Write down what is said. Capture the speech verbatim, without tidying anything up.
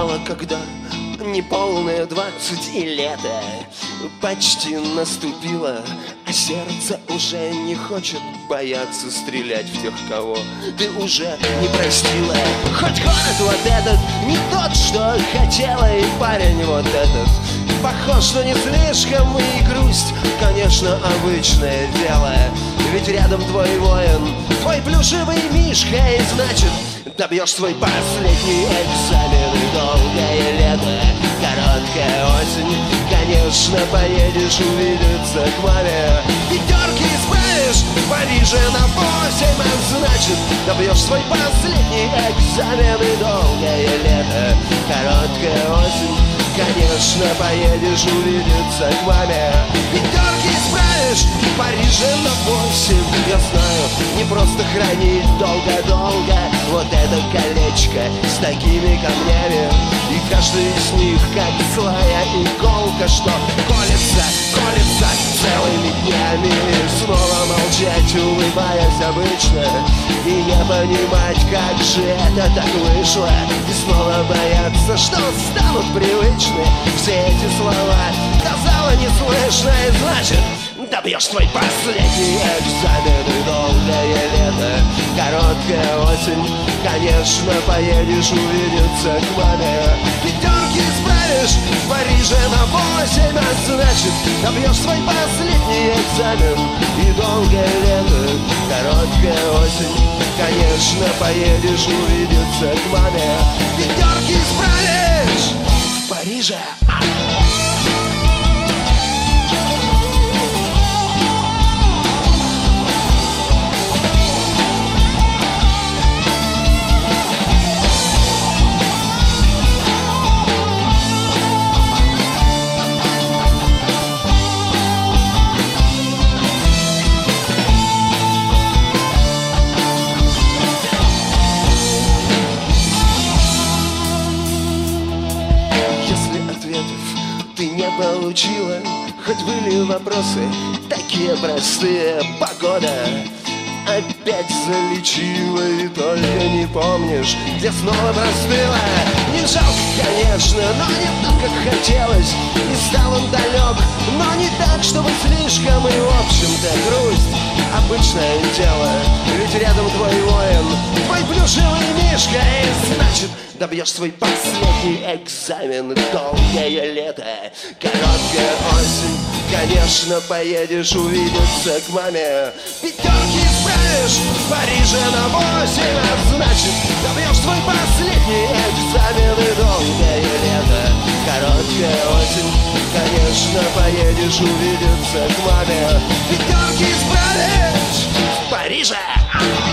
бывало, когда неполные двадцать и лето почти наступило, а сердце уже не хочет бояться стрелять в тех, кого ты уже не простила. Хоть город вот этот не тот, что хотела, и парень вот этот похож, что не слишком, и грусть, конечно, обычное дело. Ведь рядом твой воин, твой плюшевый мишка, и значит, добьешь свой последний экзамен. И долгое лето, короткая осень, конечно, поедешь увидеться к маме. Пятерки исправишь в Париже на восемь, а значит, добьешь свой последний экзамен. И долгое лето, короткая осень, конечно, поедешь увидеться к маме. Пятерки исправишь в Париже на восемь. Я знаю, не просто хранить долго-долго вот это колечко с такими камнями, и каждый из них как злая иголка, что колется, колется целыми днями. Снова молчать, улыбаясь обычно, и не понимать, как же это так вышло, и снова бояться, что станут привычны все эти слова. До зала не слышно, и значит, добьешь свой последний экзамен. И долгое лето, короткая осень, конечно, поедешь увидеться к маме. Пятерки исправишь в Париже на восемь, а значит, добьешь свой последний экзамен. И долгое лето, короткая осень, конечно, поедешь увидеться к маме. Пятерки исправишь в Париже. Получила, хоть были вопросы такие простые. Погода опять залечила, и только не помнишь, где снова простыла. Не жалко, конечно, но не так, как хотелось. И стал он далек, но не так, чтобы слишком. И в общем-то грусть обычное дело, ведь рядом твой воин, твой плюшевый мишка, и значит, добьешь свой последний экзамен. Долгое лето, короткая осень, конечно, поедешь увидеться к маме. Пятерки исправишь в Париже на восемь, а значит, добьешь свой последний экзамен. И долгое лето, короткая осень, конечно, поедешь увидеться к маме. Пятерки исправишь в Париже.